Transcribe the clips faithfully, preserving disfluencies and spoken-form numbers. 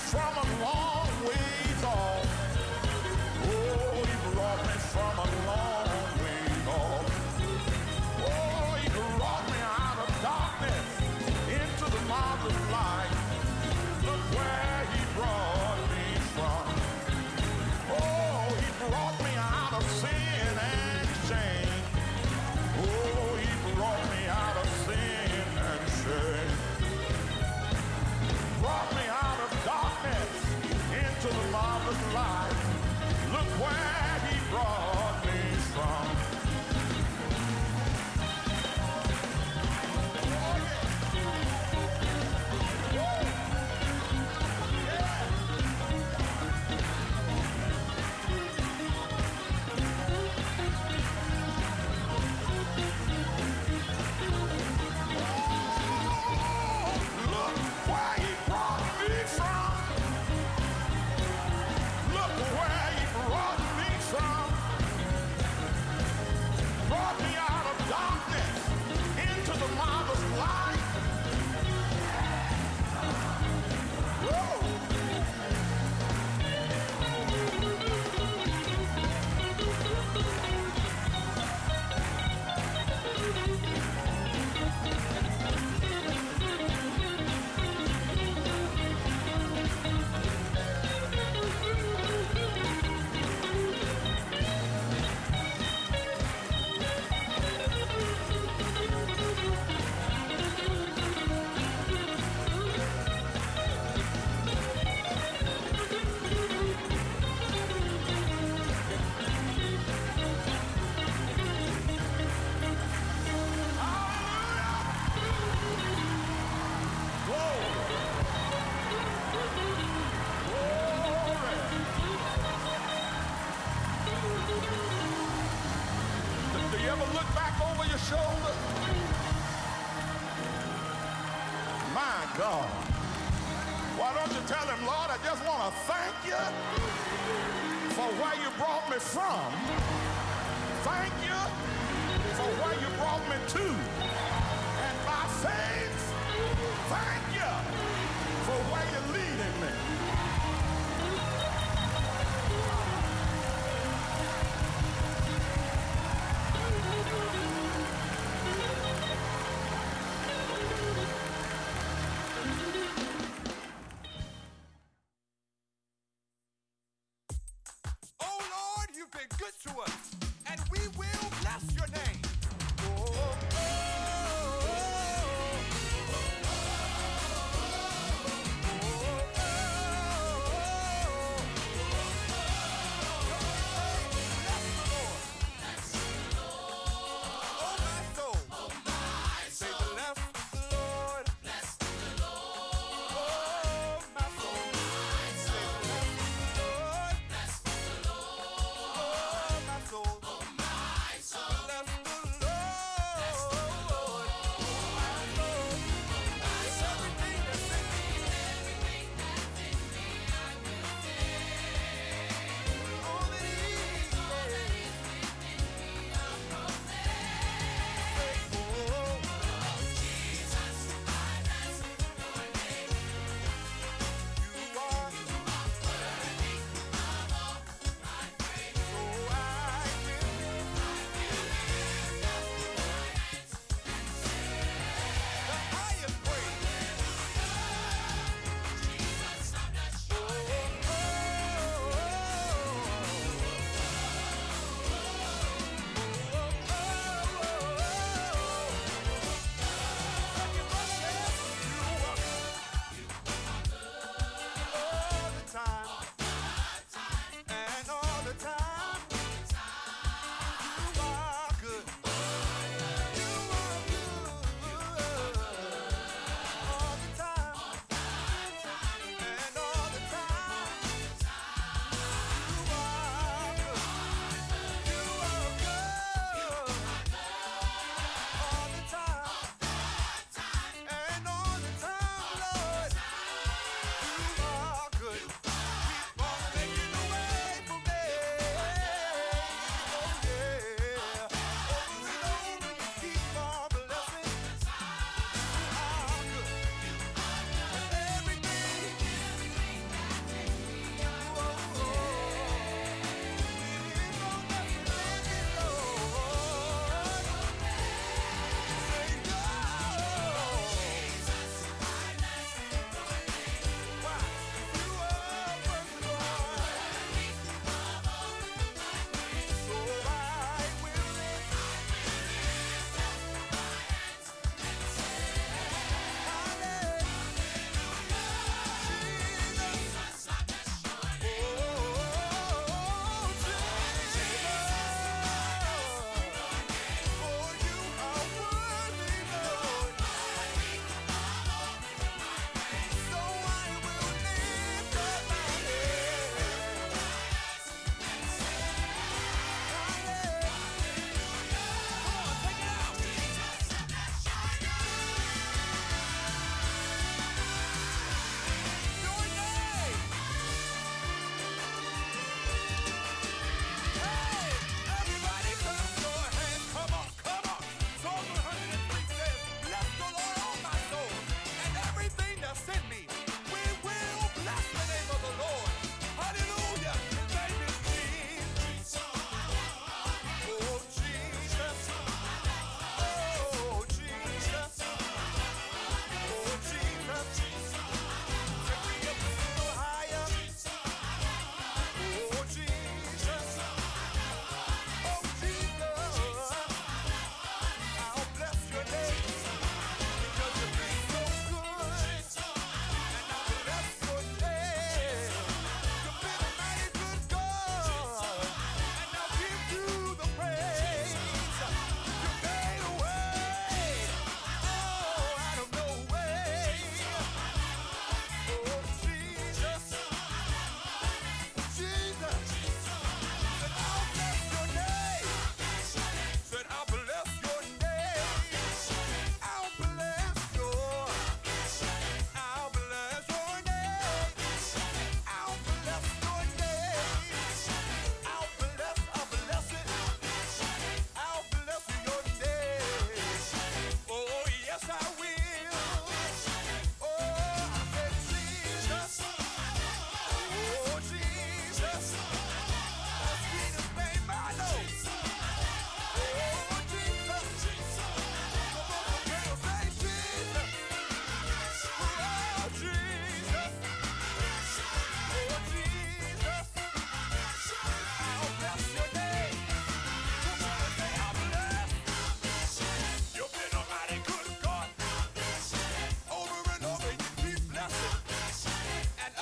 from a long ways off. Oh, he brought me from a long ways off. Oh, he brought me out of darkness into the marvelous light. Look where he brought me from. Oh, he brought me out of sin and shame. Oh, he brought me out of sin and shame. Brought me out of darkness into the marvelous light. Look where he brought me from. Oh, yeah. Yeah. Look where he brought me from. Look where he brought me from. Brought me out of darkness into the marvelous light. Whoa. Do you ever look back over your shoulder? My God. Why don't you tell him, Lord, I just want to thank you for where you brought me from. Thank you for where you brought me to. And by faith, thank you for where you're leading me. Oh Lord, you've been good to us, and we will bless your name. Oh, oh, oh, soul.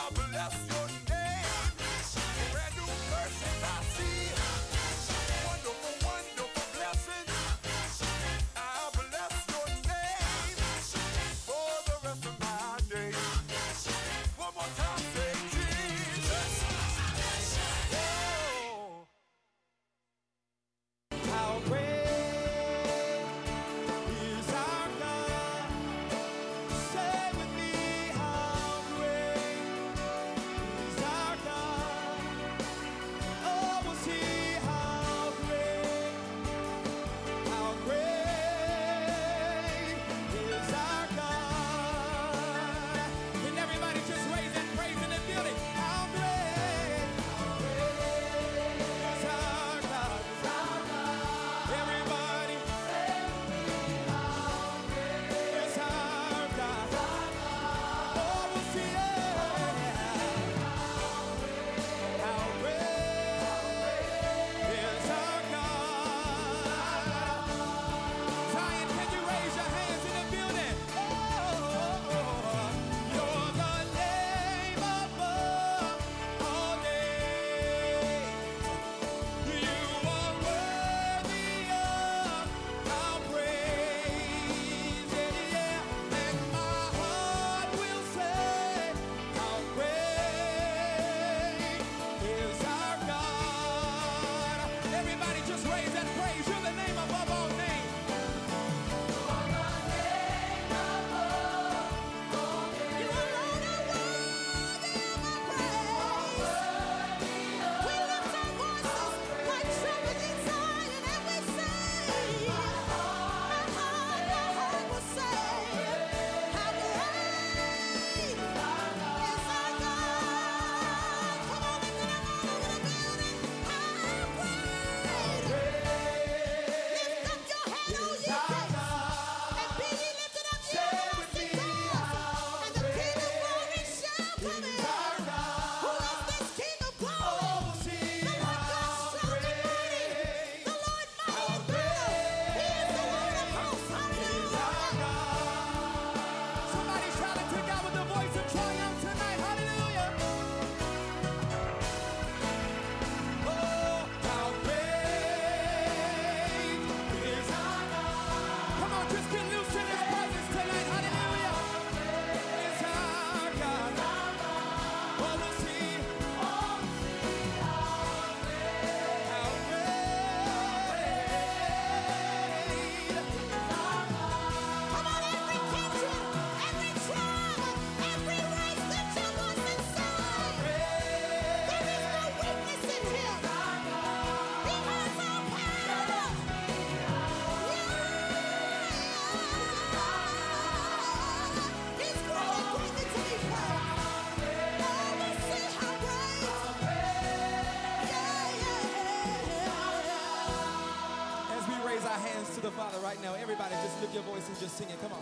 the Father right now. Everybody just lift your voice and just sing it. Come on.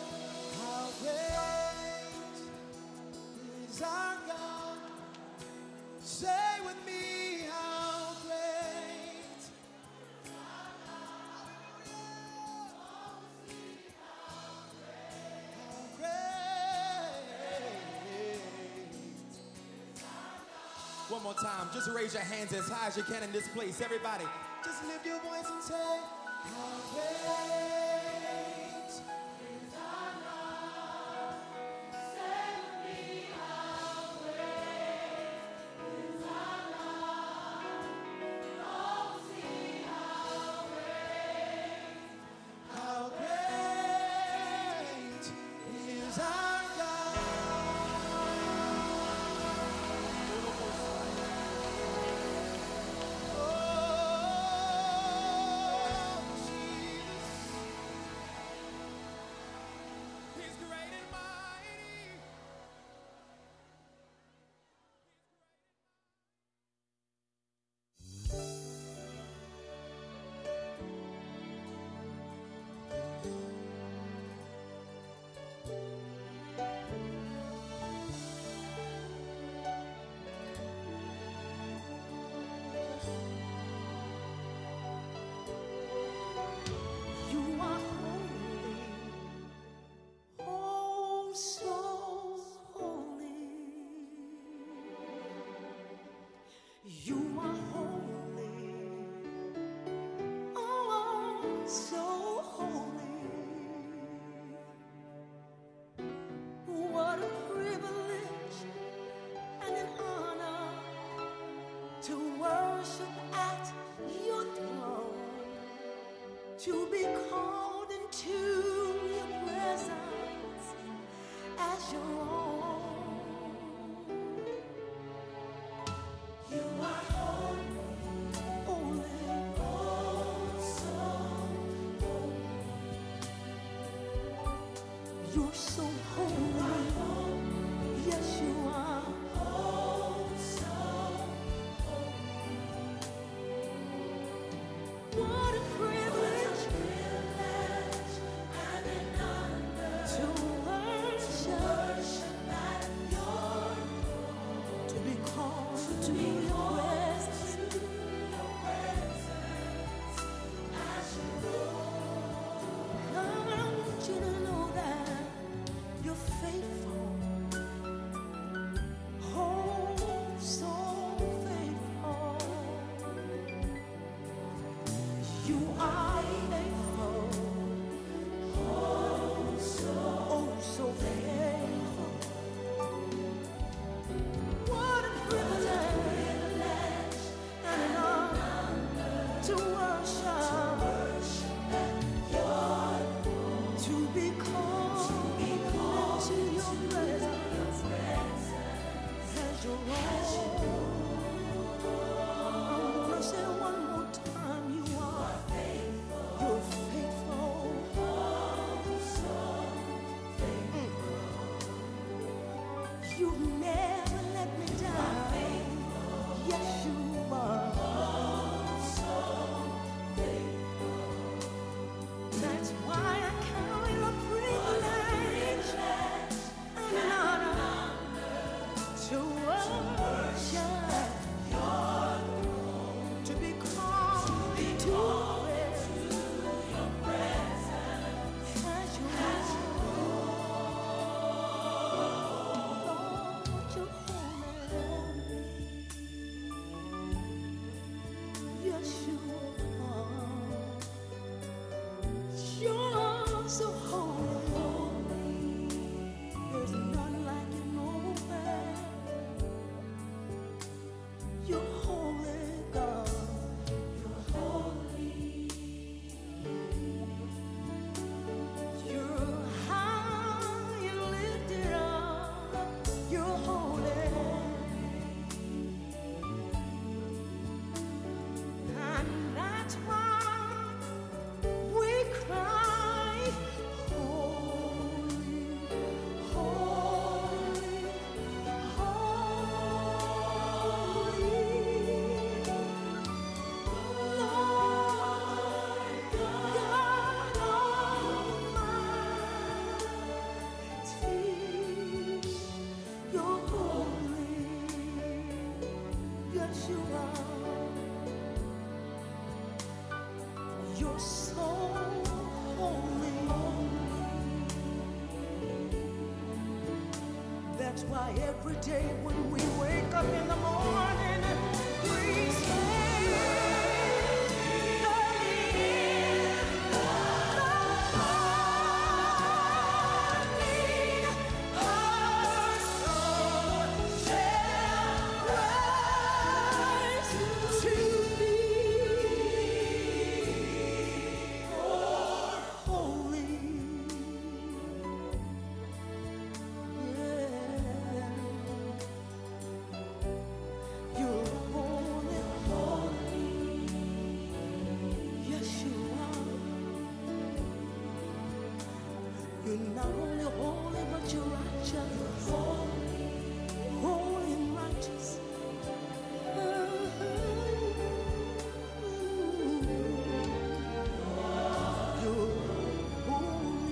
How great is our God? Say with me, how great. How great. One more time. Just raise your hands as high as you can in this place. Everybody, just lift your voice and say, how great is our God? Say with me, how great is our God? Oh, see how great, how great is our God. Oh, Jesus. worship at your throne, to be called into your presence as your own. You are holy, holy, oh so holy. You're so holy, yes you are. Oh so what a privilege, and an honor to worship at your throne, to be called to your presence as your own. Lord, I want you to know that you're faithful, oh so faithful. You are faithful, oh so, oh so faithful. What a privilege and an honor to worship, to be called into your presence as your own. I'm gonna say one more time, you are faithful. You're faithful. Oh, so faithful. You've never let me down. Yes, you are. Oh, so faithful. That's why I carry a privilege and an honor to worship, to be called to your presence as your own. Lord, you're holy. Yes, you are. You're so holy. There's none like you nowhere. You're holy, God. You're holy. You're high and lifted up. You're holy. And that's why we cry, holy, holy, holy. Lord God Almighty, you're holy. Yes, you are. You're so holy. That's why every day when we wake up in the morning, we say, early in the morning, our soul shall rise to thee. Holy, yeah. You're holy, holy. Yes, you are. You're not only holy, but you're righteous. Holy, holy and righteous. You're holy.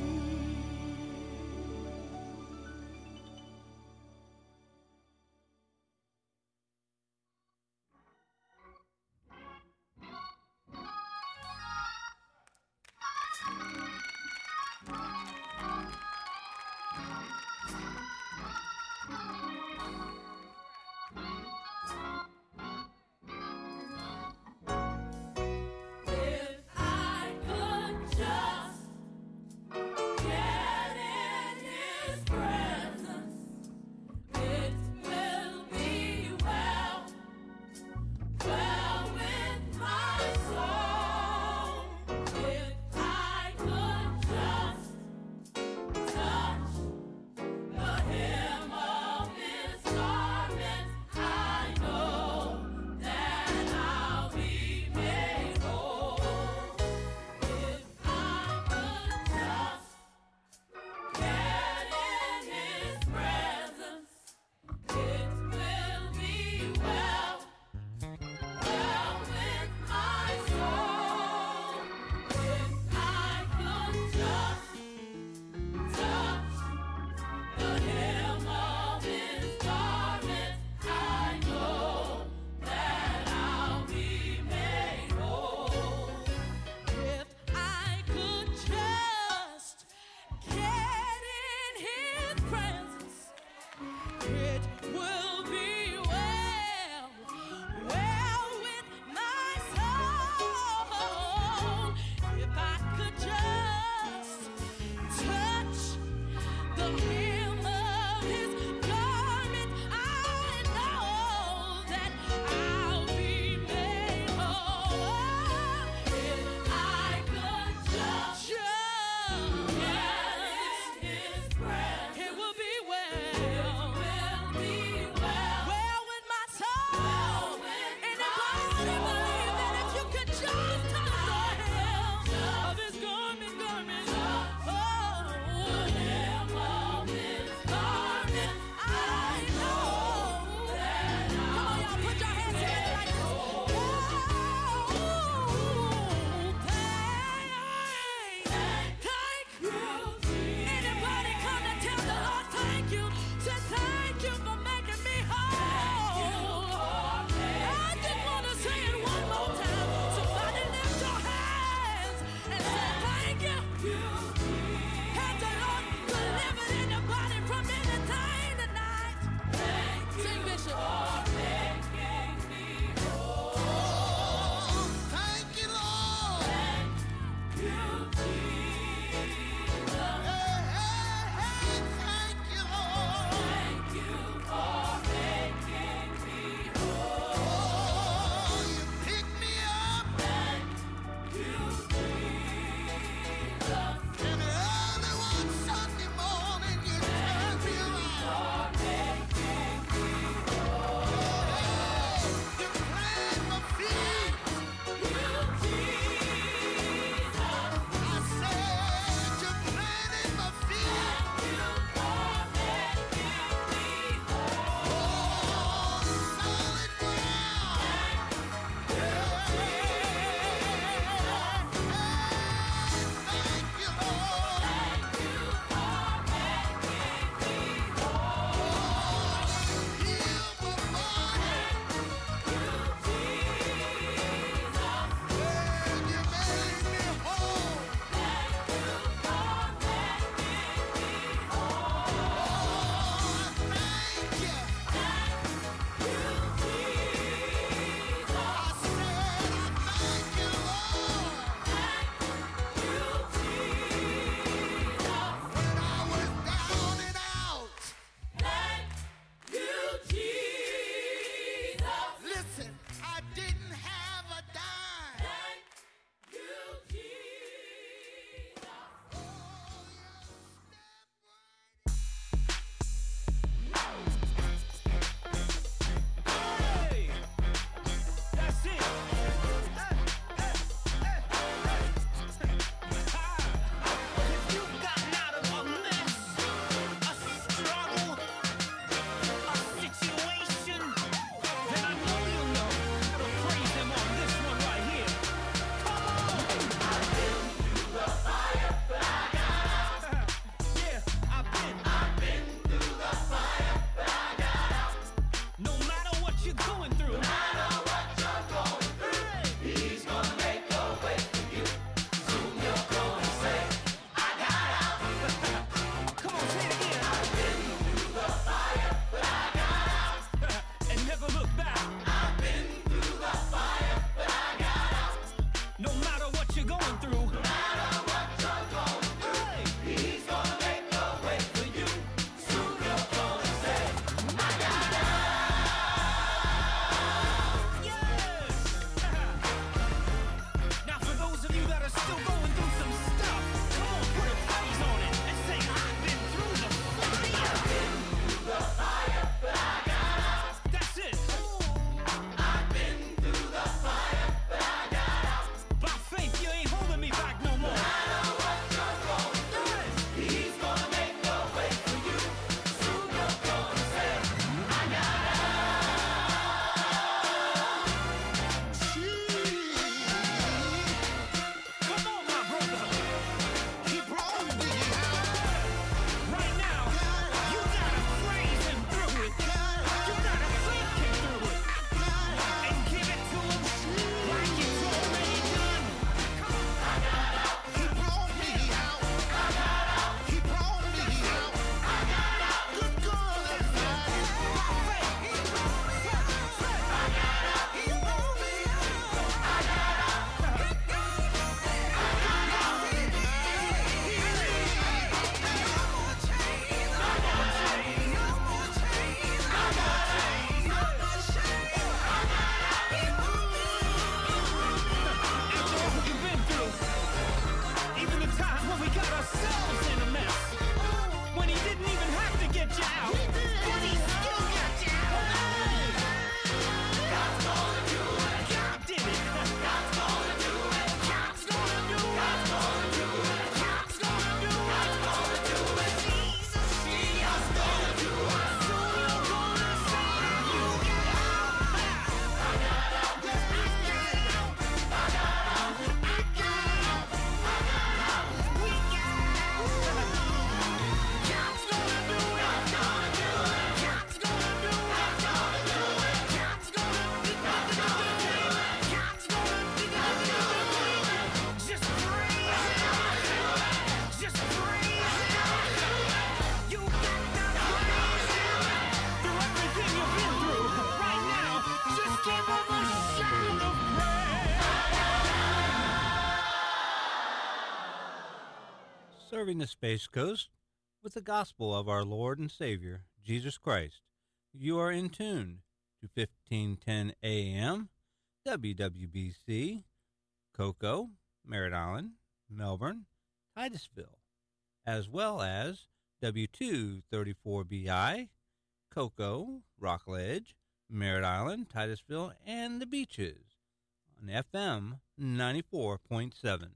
serving the Space Coast with the gospel of our Lord and Savior, Jesus Christ. You are in tune to fifteen ten A M, W W B C, Cocoa, Merritt Island, Melbourne, Titusville, as well as W two thirty-four B I, Cocoa, Rockledge, Merritt Island, Titusville, and the Beaches on F M ninety-four point seven.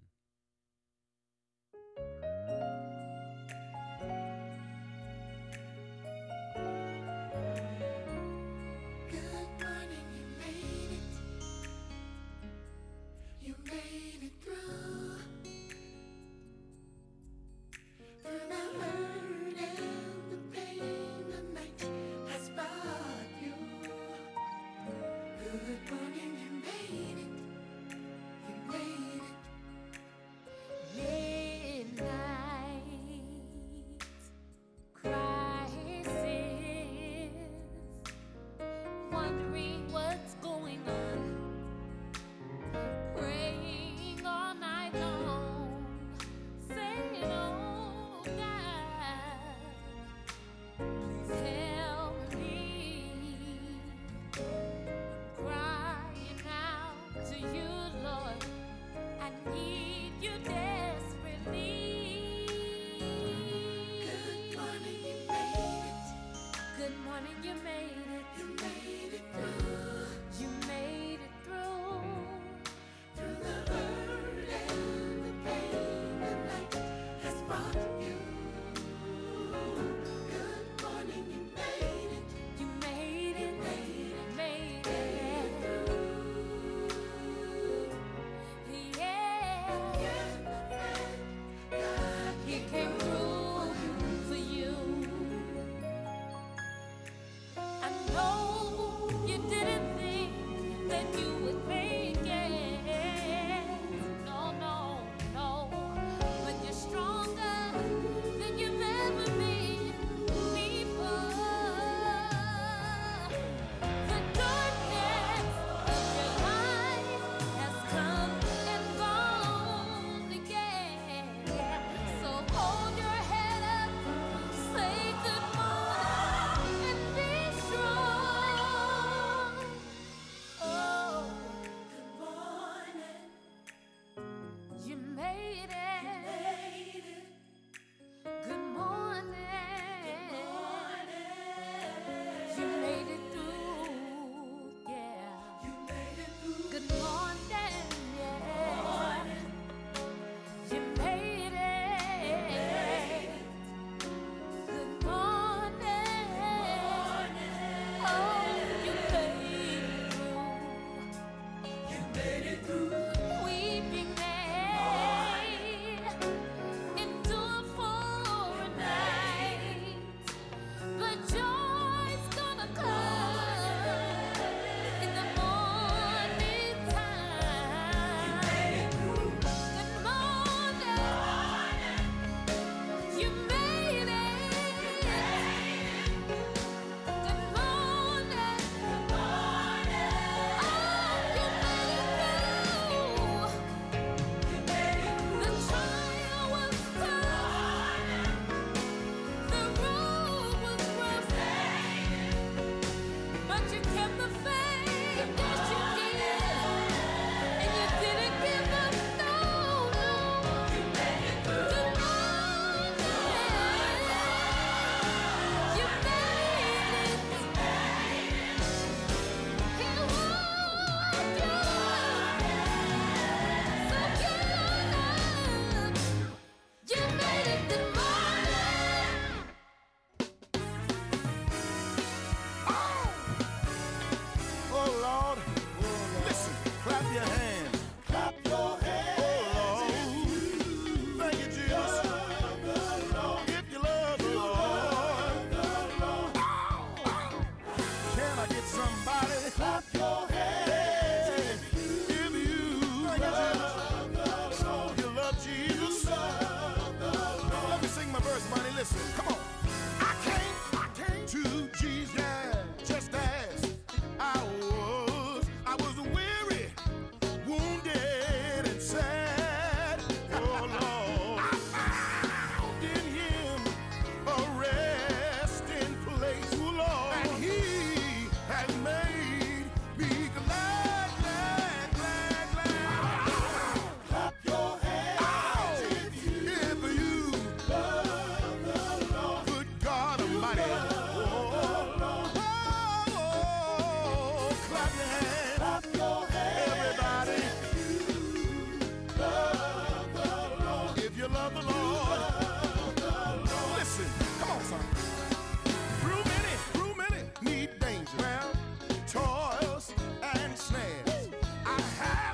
dangers, well, toils and snares. I have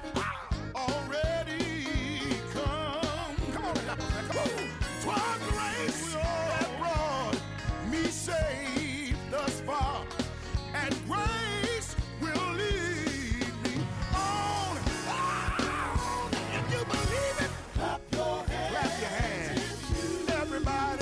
already come. Come on, come on. Twas grace that brought me safe thus far, and grace will lead me on. on. If you believe it, clap your hands. Clap your hands. Everybody.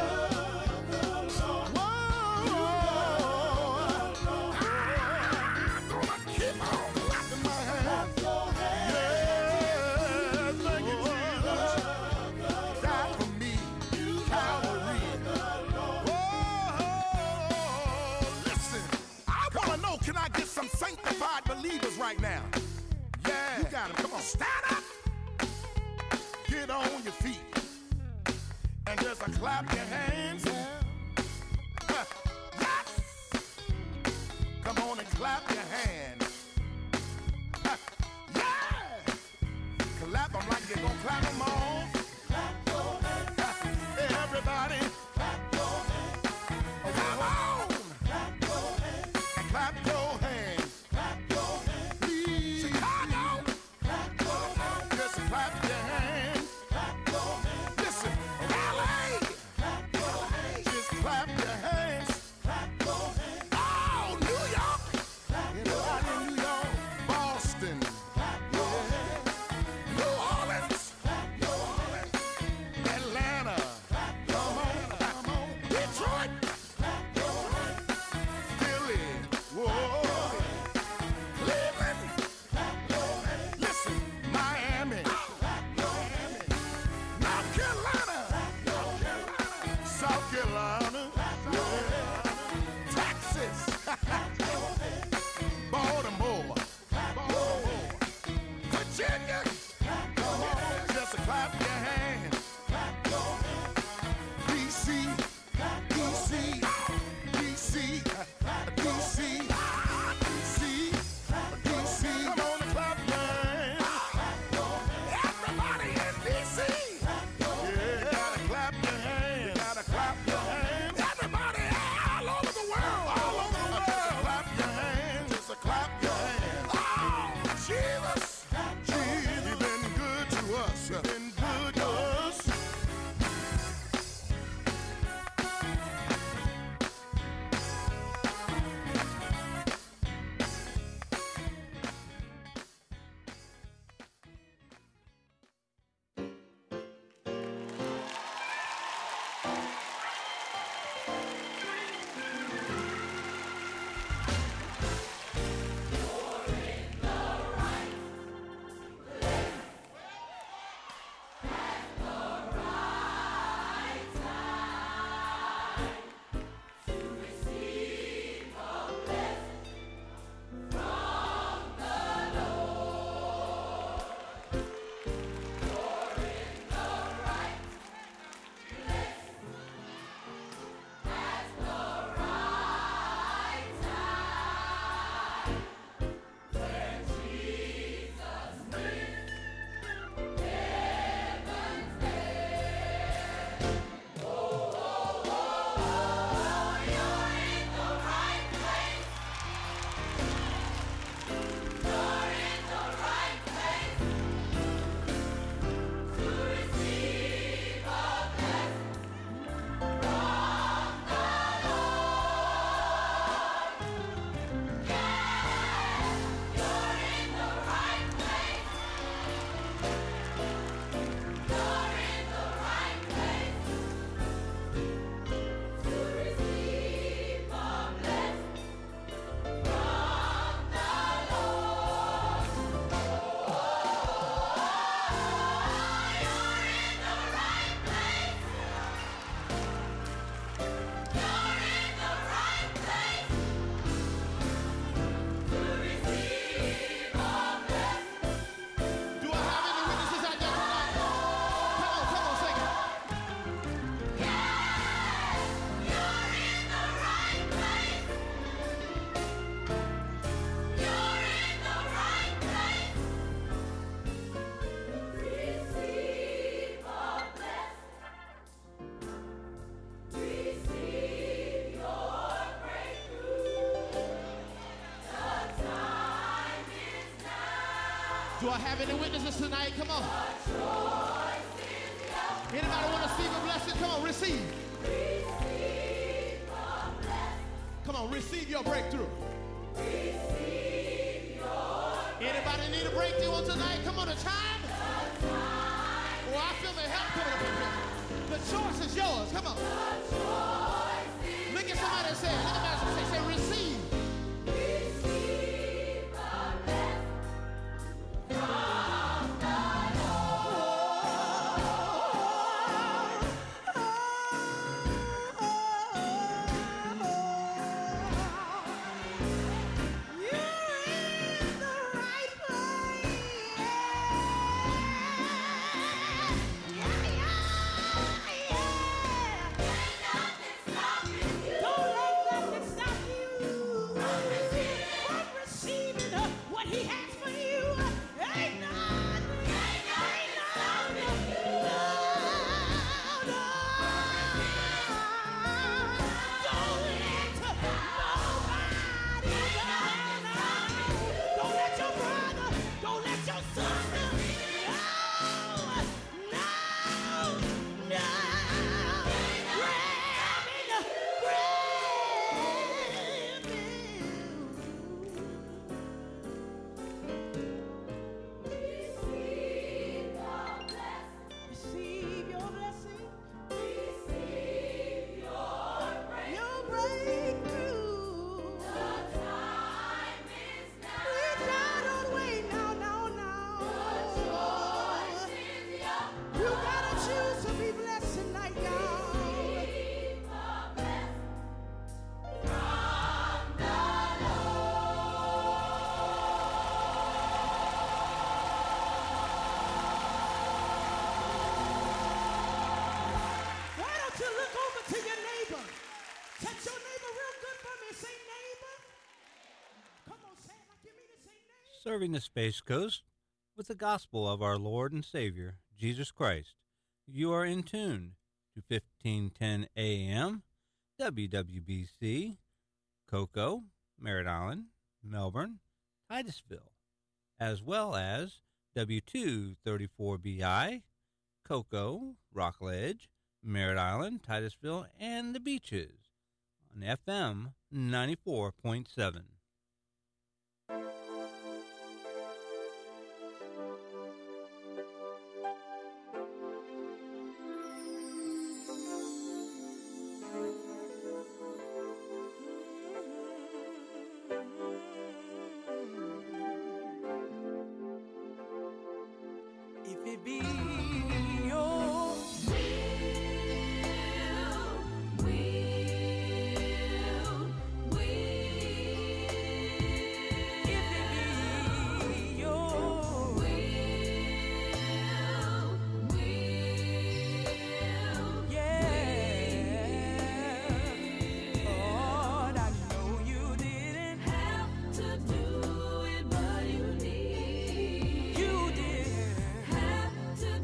Can I get some sanctified believers right now? Yeah. You got them. Come on. Stand up. Get on your feet. And just a clap your hands. Uh, yes. Come on and clap your hands. Uh, yeah. Clap them like you're going to clap them all. Clap your hands. Uh, everybody. Clap your hands. Oh, come on. Clap your hands. And clap your hands. Clap your hands. Please. Chicago. Clap your hands. Just clap your hands. Clap your hands. Listen. L A. Clap your hands. Just clap your hands. Clap your hands. Oh, New York. Clap your hands. New York. Boston. Clap your hands. New Orleans. Clap your hands. Do I have any witnesses tonight? Come on. Anybody want to receive a blessing? Come on, receive. Receive a blessing. Come on, receive your breakthrough. Receive your Anybody need a breakthrough on tonight? Come on, the time. The time. Oh, I feel the help coming up in here. The choice is yours. Come on. The choice is Look at somebody and say, look at somebody and say, say, receive. Receive a blessing from the Serving the Space Coast with the gospel of our Lord and Savior, Jesus Christ. You are in tune to fifteen ten A M, W W B C, Cocoa, Merritt Island, Melbourne, Titusville, as well as W two thirty-four B I, Cocoa, Rockledge, Merritt Island, Titusville, and the Beaches on F M ninety-four point seven. If it be your will, will, will. If it be your will, will, yeah. Lord, I know you didn't have to do it, but you did. You did. Have to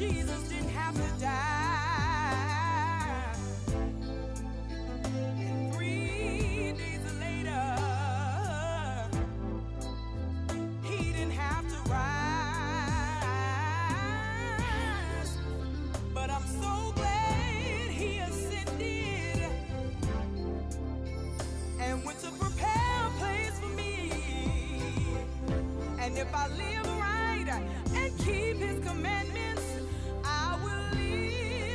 Jesus didn't have to die. And three days later, he didn't have to rise. But I'm so glad he ascended and went to prepare a place for me. And if I live right and keep his commandments, I will live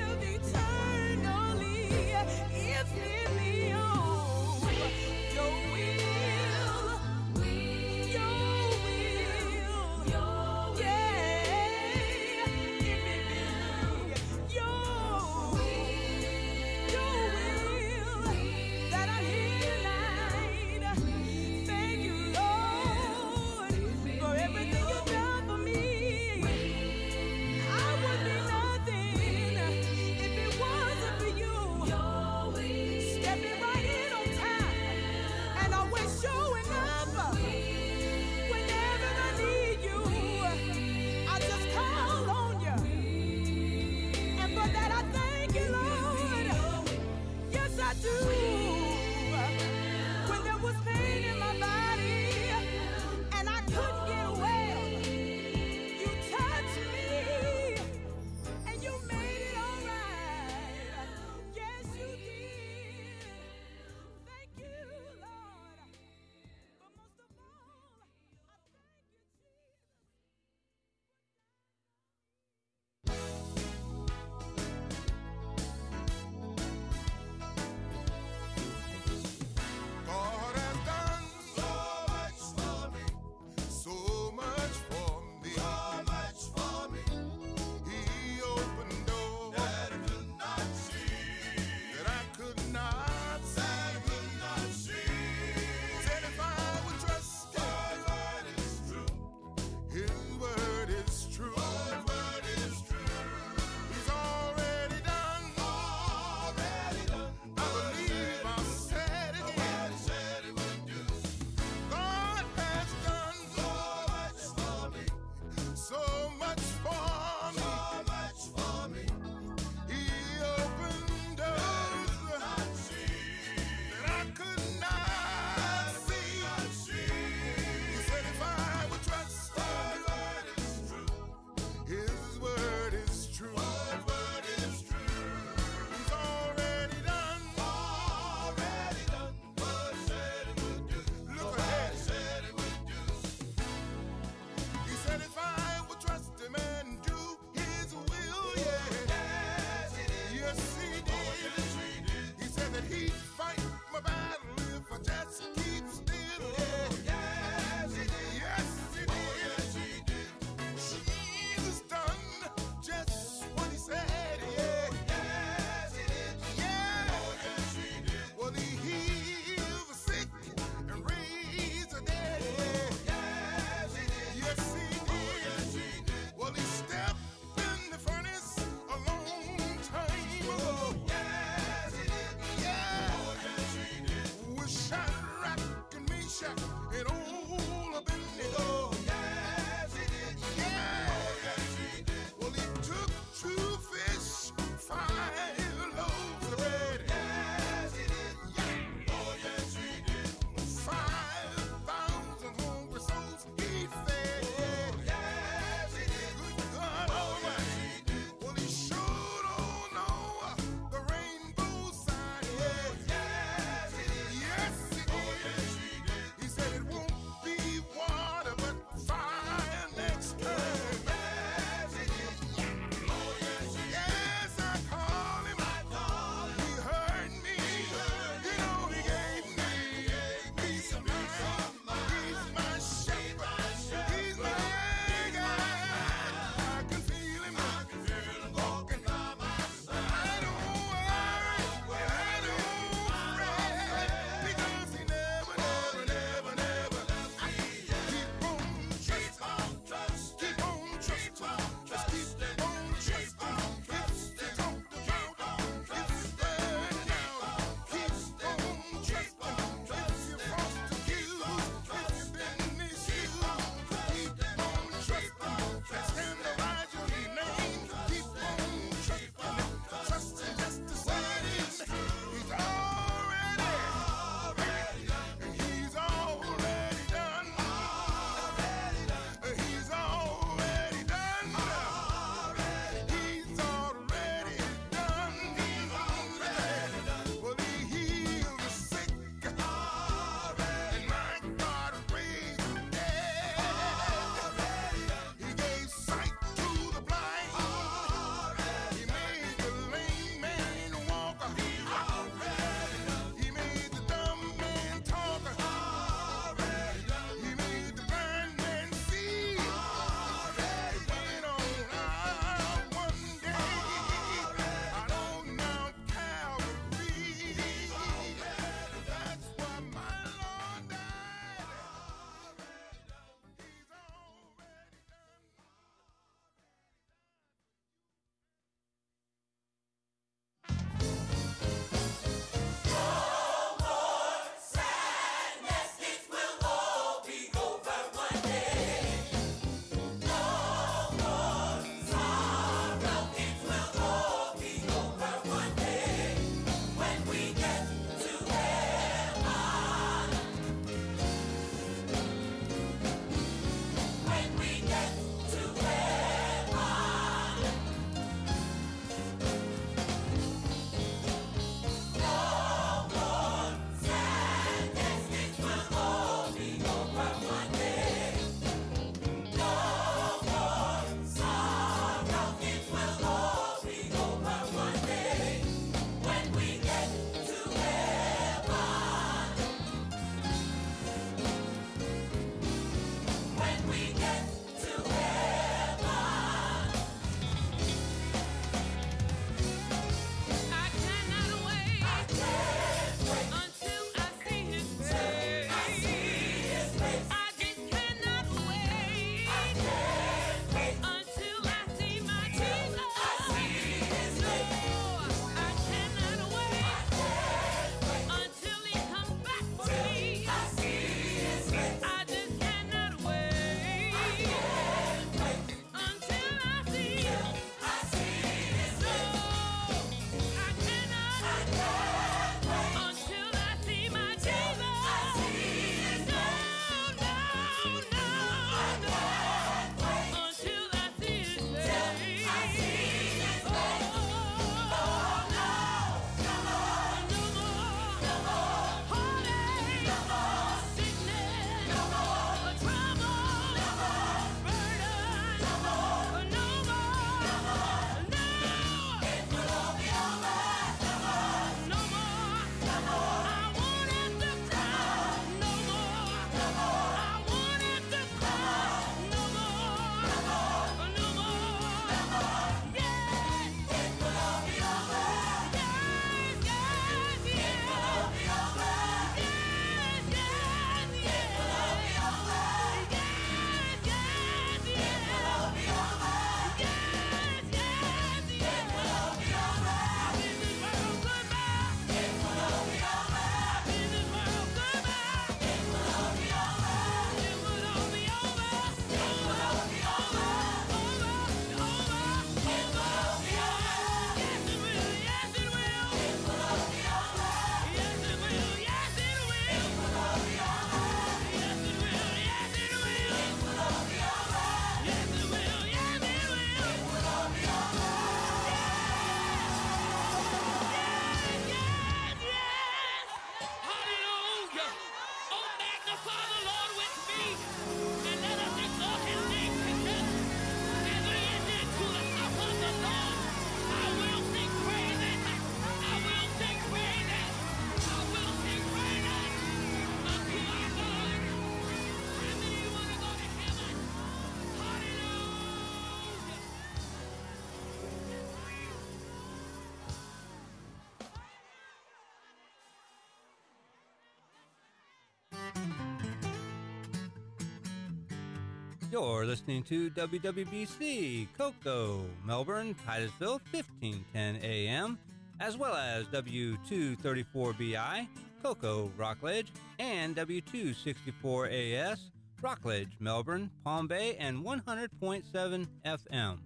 You're listening to W W B C, Cocoa, Melbourne, Titusville, fifteen ten A M, as well as W two thirty-four B I, Cocoa, Rockledge, and W two sixty-four A S, Rockledge, Melbourne, Palm Bay, and one hundred point seven F M.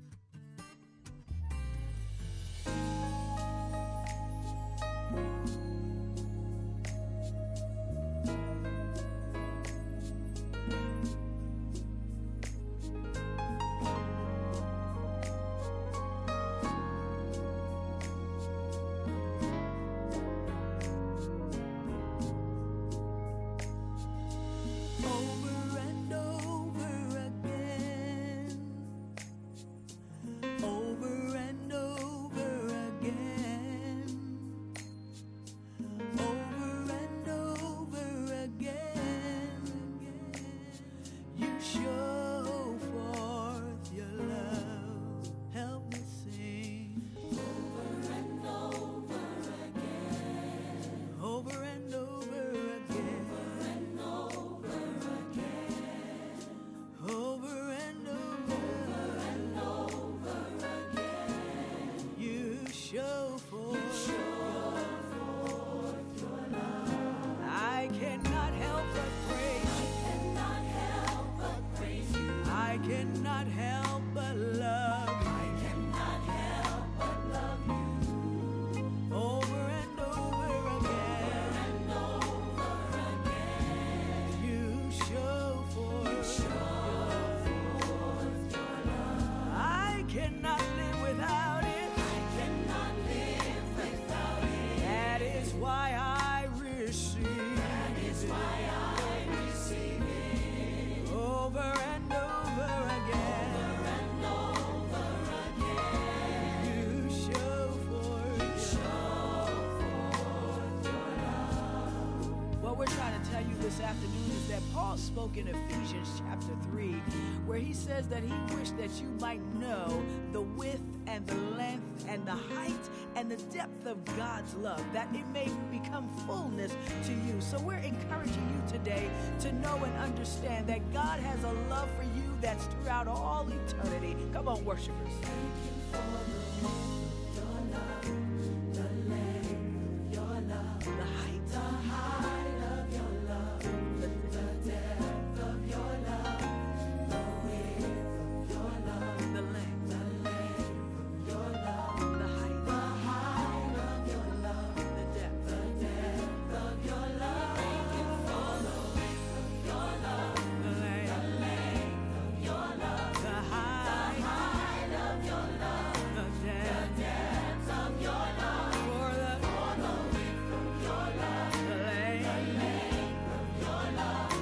Spoke in Ephesians chapter three, where he says that he wished that you might know the width and the length and the height and the depth of God's love, that it may become fullness to you. So we're encouraging you today to know and understand that God has a love for you that's throughout all eternity. Come on, worshipers. Thank you for the love, your love, the length, your love, the height, the height of your love, the, the depth of your love, the width of your love, the length, the length of your love, the height, the height of your love, the depth, the depth of your love. Thank you for the width of your love, the length, the length of your love, the height, the height of your love, the depth, the depth of your love, for the, for the width of your love, the length, the length of your love,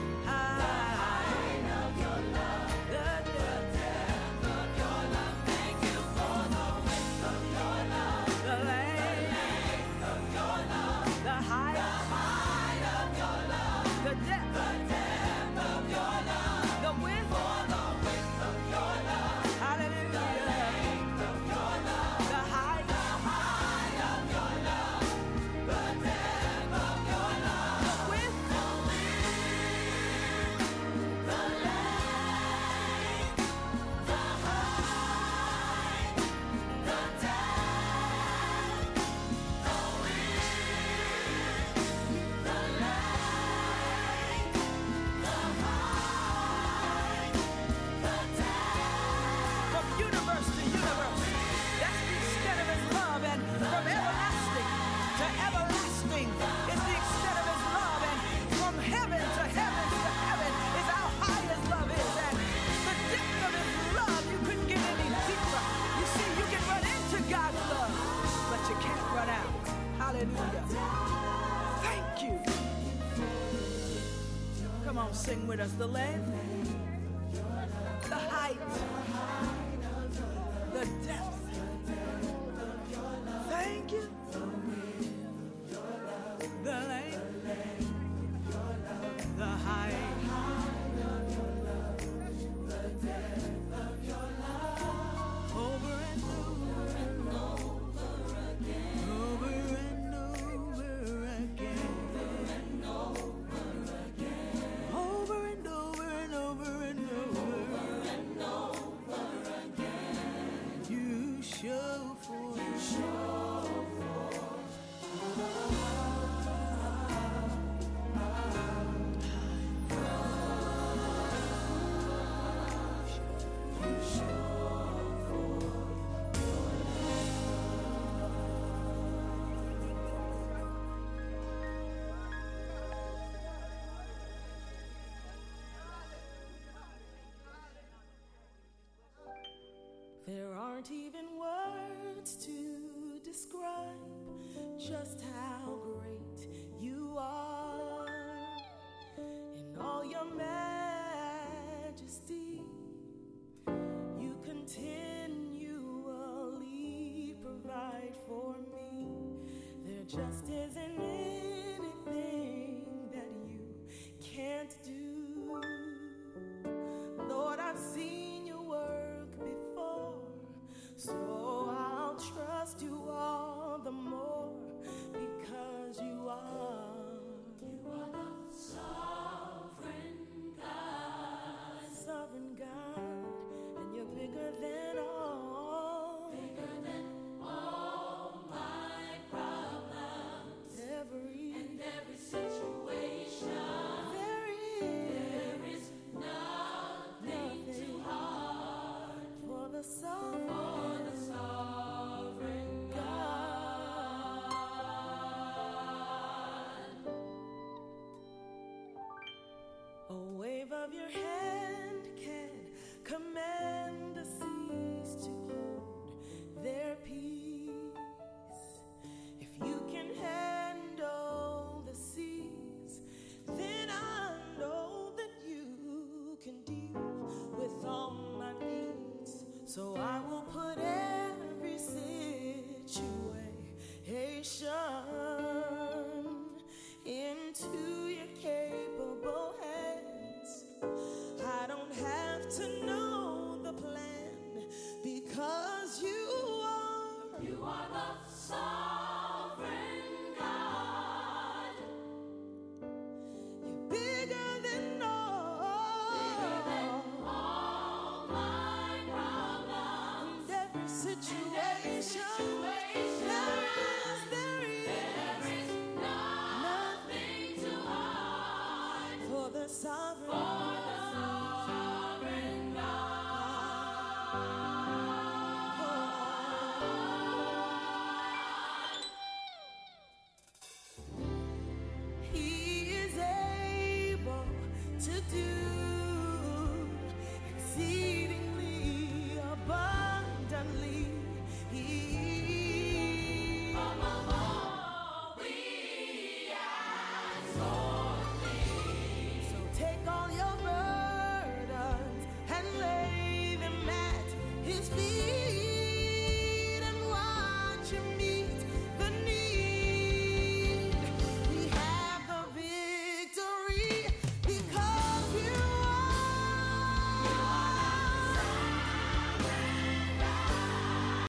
height of your love, the depth of your love. Thank you for the width of your love, the length of your love, the height, the height of your love, the depth, the depth of your love, the width, for the width of your love. Hallelujah. The length of your love, the height, the height of your love, the depth of your love, the width, the width, the length, the height, the depth, the width, the length, the height, the depth. From universe to universe, that's the extent of his love, and from everlasting to everlasting is the extent of his love, and from heaven to heaven to heaven is how high his love is, and the depth of his love, you couldn't get any deeper. You see, you can run into God's love, but you can't run out. Hallelujah. Thank you. Come on, sing with us. The length, the height, the depth. Thank you. The length, the height, over and over and over again, over and over again, over and over again, over and over and You show forth. You show There aren't even words to describe just how great you are in all your majesty. You continually provide for me. There just isn't